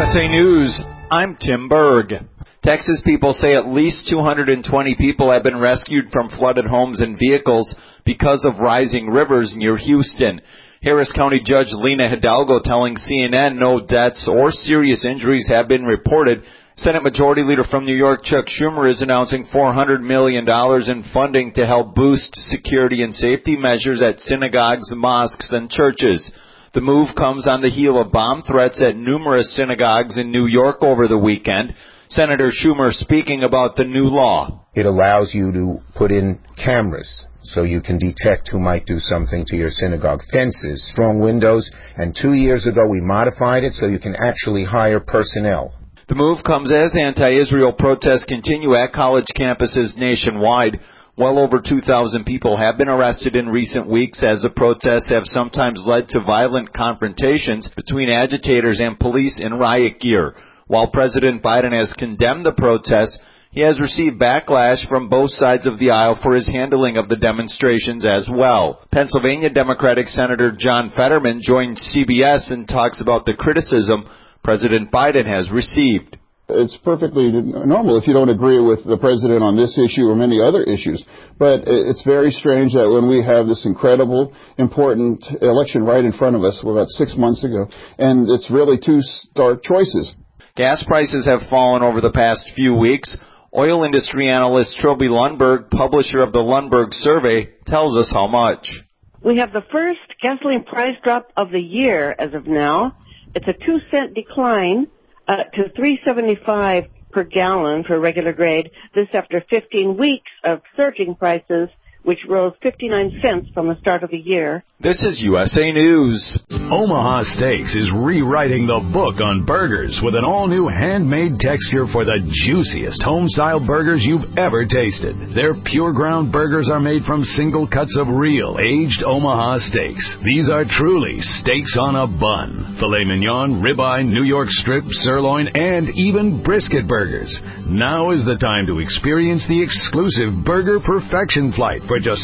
USA News, I'm Tim Berg. Texas people say at least 220 people have been rescued from flooded homes and vehicles because of rising rivers near Houston. Harris County Judge Lena Hidalgo telling CNN no deaths or serious injuries have been reported. Senate Majority Leader from New York, Chuck Schumer, is announcing $400 million in funding to help boost security and safety measures at synagogues, mosques, and churches. The move comes on the heel of bomb threats at numerous synagogues in New York over the weekend. Senator Schumer speaking about the new law. It allows you to put in cameras so you can detect who might do something to your synagogue. Fences, strong windows, and 2 years ago we modified it so you can actually hire personnel. The move comes as anti-Israel protests continue at college campuses nationwide. Well over 2,000 people have been arrested in recent weeks as the protests have sometimes led to violent confrontations between agitators and police in riot gear. While President Biden has condemned the protests, he has received backlash from both sides of the aisle for his handling of the demonstrations as well. Pennsylvania Democratic Senator John Fetterman joined CBS and talks about the criticism President Biden has received. It's perfectly normal if you don't agree with the president on this issue or many other issues. But it's very strange that when we have this incredible, important election right in front of us, about 6 months ago, and it's really two stark choices. Gas prices have fallen over the past few weeks. Oil industry analyst Trilby Lundberg, publisher of the Lundberg Survey, tells us how much. We have the first gasoline price drop of the year as of now. It's a 2-cent decline to $3.75 per gallon for regular grade. This after 15 weeks of surging prices, which rose 59 cents from the start of the year. This is USA News. Omaha Steaks is rewriting the book on burgers with an all-new handmade texture for the juiciest home-style burgers you've ever tasted. Their pure ground burgers are made from single cuts of real, aged Omaha steaks. These are truly steaks on a bun. Filet mignon, ribeye, New York strip, sirloin, and even brisket burgers. Now is the time to experience the exclusive Burger Perfection Flight for just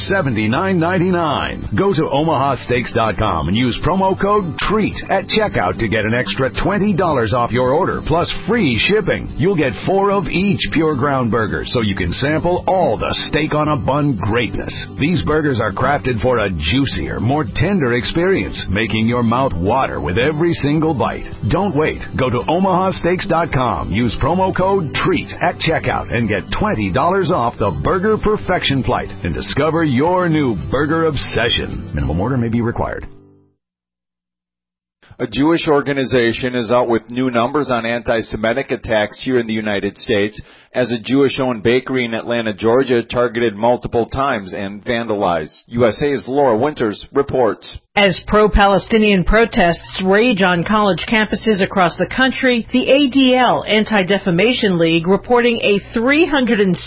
$79.99. Go to omahasteaks.com and use promo code TREAT at checkout to get an extra $20 off your order plus free shipping. You'll get 4 of each pure ground burger so you can sample all the steak on a bun greatness. These burgers are crafted for a juicier, more tender experience, making your mouth water with every single bite. Don't wait. Go to omahasteaks.com. Use promo code TREAT at checkout and get $20 off the Burger Perfection Flight and discover your new burger obsession. Minimum order may be required. A Jewish organization is out with new numbers on anti-Semitic attacks here in the United States as a Jewish-owned bakery in Atlanta, Georgia, targeted multiple times and vandalized. USA's Laura Winters reports. As pro-Palestinian protests rage on college campuses across the country, the ADL, Anti-Defamation League, reporting a 360%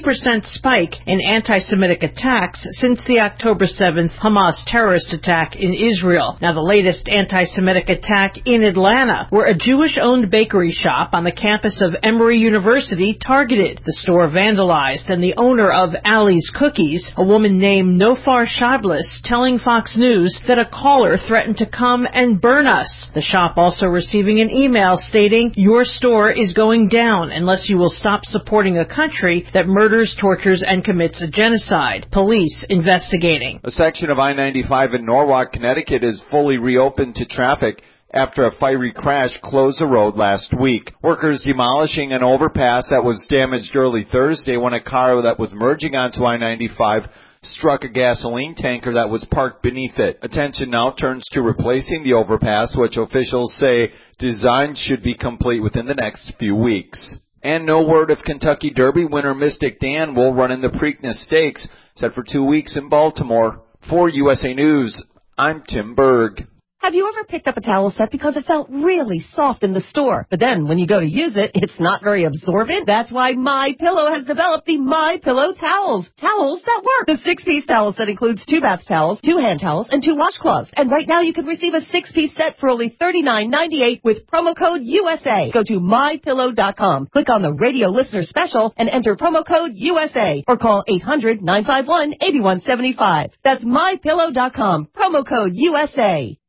spike in anti-Semitic attacks since the October 7th Hamas terrorist attack in Israel. Now, the latest anti-Semitic attack in Atlanta, where a Jewish-owned bakery shop on the campus of Emory University targeted. The store vandalized, and the owner of Ali's Cookies, a woman named Nofar Shablis, telling Fox News that a caller threatened to come and burn us. The shop also receiving an email stating, "Your store is going down unless you will stop supporting a country that murders, tortures, and commits a genocide." Police investigating. A section of I-95 in Norwalk, Connecticut is fully reopened to traffic after a fiery crash closed the road last week. Workers demolishing an overpass that was damaged early Thursday when a car that was merging onto I-95 struck a gasoline tanker that was parked beneath it. Attention now turns to replacing the overpass, which officials say design should be complete within the next few weeks. And no word if Kentucky Derby winner Mystic Dan will run in the Preakness Stakes, set for 2 weeks in Baltimore. For USA News, I'm Tim Berg. Have you ever picked up a towel set because it felt really soft in the store, but then when you go to use it, it's not very absorbent? That's why MyPillow has developed the MyPillow towels. Towels that work. The 6-piece towel set includes 2 bath towels, 2 hand towels, and 2 washcloths. And right now you can receive a 6-piece set for only $39.98 with promo code USA. Go to MyPillow.com. Click on the radio listener special and enter promo code USA or call 800-951-8175. That's MyPillow.com. Promo code USA.